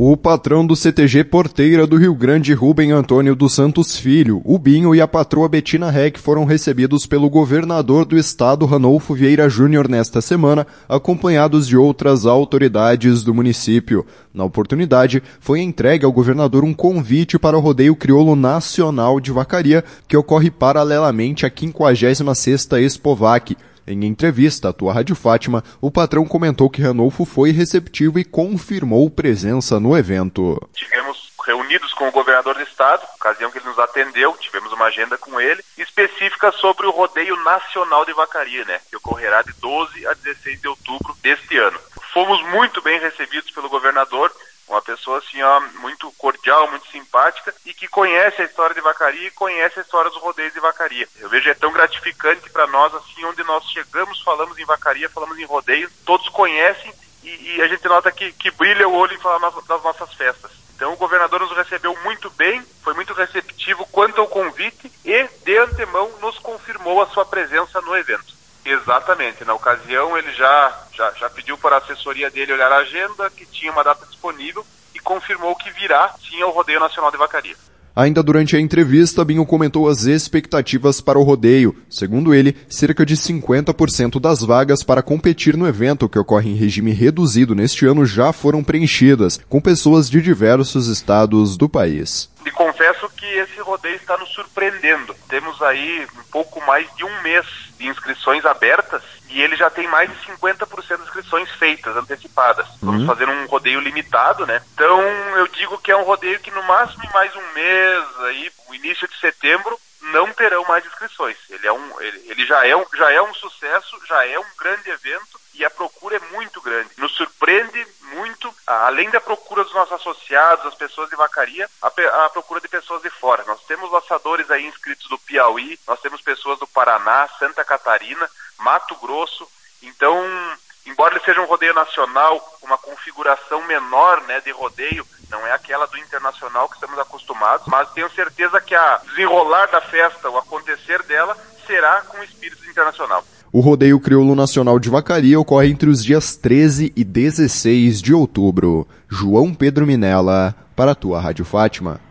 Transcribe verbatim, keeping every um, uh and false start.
O patrão do C T G Porteira do Rio Grande, Rubem Antônio dos Santos Filho, o Binho e a patroa Betina Reck foram recebidos pelo governador do estado, Ranolfo Vieira Júnior, nesta semana, acompanhados de outras autoridades do município. Na oportunidade, foi entregue ao governador um convite para o Rodeio Crioulo Nacional de Vacaria, que ocorre paralelamente à quinquagésima sexta Expovac. Em entrevista à Tua Rádio Fátima, o patrão comentou que Ranolfo foi receptivo e confirmou presença no evento. Tivemos reunidos com o governador do estado, ocasião que ele nos atendeu, tivemos uma agenda com ele, específica sobre o Rodeio Nacional de Vacaria, né, que ocorrerá de doze a dezesseis de outubro deste ano. Fomos muito bem recebidos pelo governador, uma pessoa assim, ó, muito cordial, muito simpática e que conhece a história de Vacaria e conhece a história dos rodeios de Vacaria. Eu vejo é tão gratificante para nós, assim, onde nós chegamos, falamos em Vacaria, falamos em rodeio, todos conhecem e, e a gente nota que, que brilha o olho em falar das nossas festas. Então o governador nos recebeu muito bem, foi muito receptivo quanto ao convite e, de antemão, nos confirmou a sua presença no evento. Exatamente, na ocasião ele já, já, já pediu para a assessoria dele olhar a agenda, que tinha uma data disponível e confirmou que virá sim ao Rodeio Nacional de Vacaria. Ainda durante a entrevista, Binho comentou as expectativas para o rodeio. Segundo ele, cerca de cinquenta por cento das vagas para competir no evento, que ocorre em regime reduzido neste ano, já foram preenchidas, com pessoas de diversos estados do país. E confesso que esse rodeio está nos surpreendendo. Temos aí um pouco mais de um mês de inscrições abertas e ele já tem mais de cinquenta por cento de inscrições feitas, antecipadas. Vamos uhum. fazer um rodeio limitado, né? Então eu digo que é um rodeio que no máximo em mais um mês, aí, o início de setembro, não terão mais inscrições. Ele, é um, ele, ele já, é um, já é um sucesso, já é um grande evento e a procura é muito grande. Nos surpreende muito, além da procura dos nossos associados, as pessoas de Vacaria, a, a procura de pessoas de fora. Nós temos laçadores aí inscritos do Piauí, nós temos pessoas do Paraná, Santa Catarina, Mato Grosso. Então, embora ele seja um rodeio nacional, uma configuração menor, né, de rodeio, não é aquela do internacional que estamos acostumados, mas tenho certeza que a desenrolar da festa, o acontecer dela, será com o espírito internacional. O Rodeio Crioulo Nacional de Vacaria ocorre entre os dias treze e dezesseis de outubro. João Pedro Minella, para a Tua Rádio Fátima.